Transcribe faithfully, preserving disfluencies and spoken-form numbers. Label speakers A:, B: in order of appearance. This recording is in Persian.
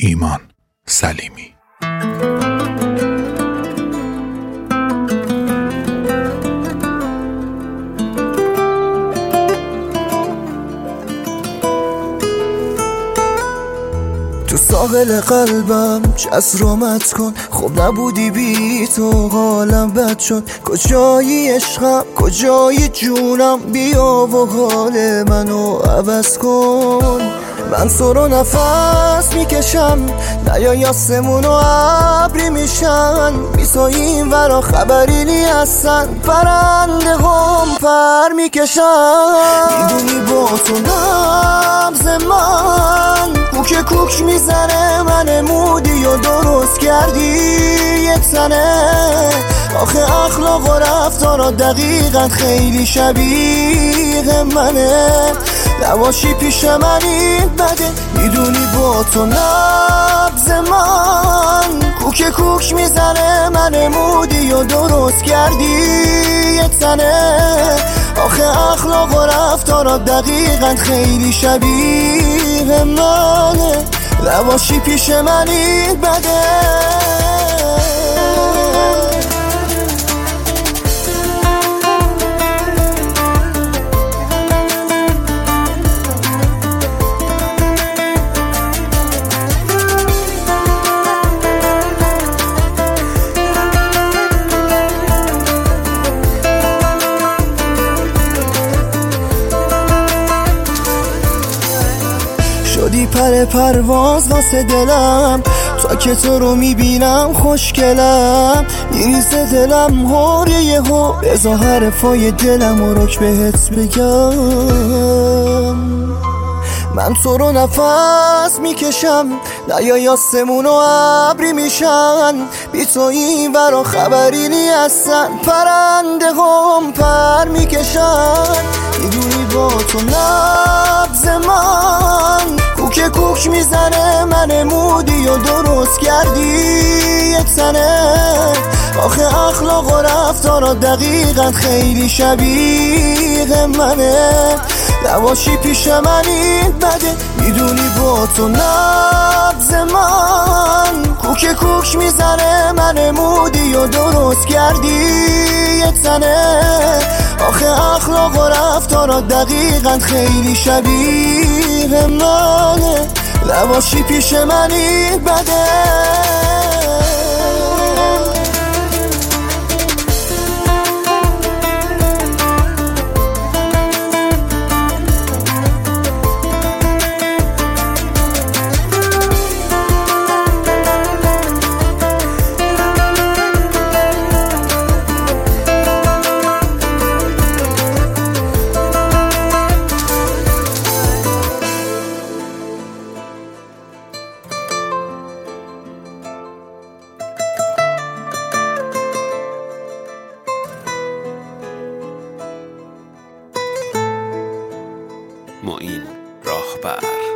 A: ایمان سلیمی.
B: تو ساحل قلبم جسر آمد کن، خب نبودی بی تو حالم بد شد. کجایی عشقم کجایی جونم، بیا و حال منو عوض کن. من تو رو نفس میکشم، نیای آسمون و ابری میشن. میسایی این ورا خبری نی هستن، پرنده هم پر میکشن. میدونی با تو نبض من کوک کوک میزنه، من مودی و درست کردی یه تنه. آخه اخلاق و رفتارا دقیقا خیلی شبیه منه. نباشی پیش من این بده، میدونی با تو نبض من کوک کوک میزنه، من مودی و درست کردی یه تنه. آخه اخلاق و رفتارا دقیقا خیلی شبیه منه. نباشی پیش من این بده. شدی پر پرواز واسه دلم، تا که تو رو میبینم خوشگلم. میریزه دلم هور یه هو، بذار حرفای دلم و رک بهت بگم. من تو رو نفس میکشم، نیای آسمون و ابری میشن. بی تو این ورا خبری نی هستن، پرنده هم پر میکشن. میدونی با تو نبض من کوک کوک میزنه، من مودی و درست کردی یه تنه. آخه اخلاق و رفتارا دقیقا خیلی شبیه منه. نباشی پیش من این بده، میدونی با تو نبض من کوک کوک میزنه، من مودی و درست کردی یه تنه. آخه اخلاق و رفتارا دقیقا خیلی شبیه منه. نباشی پیش من این بده.
C: معین راهبر.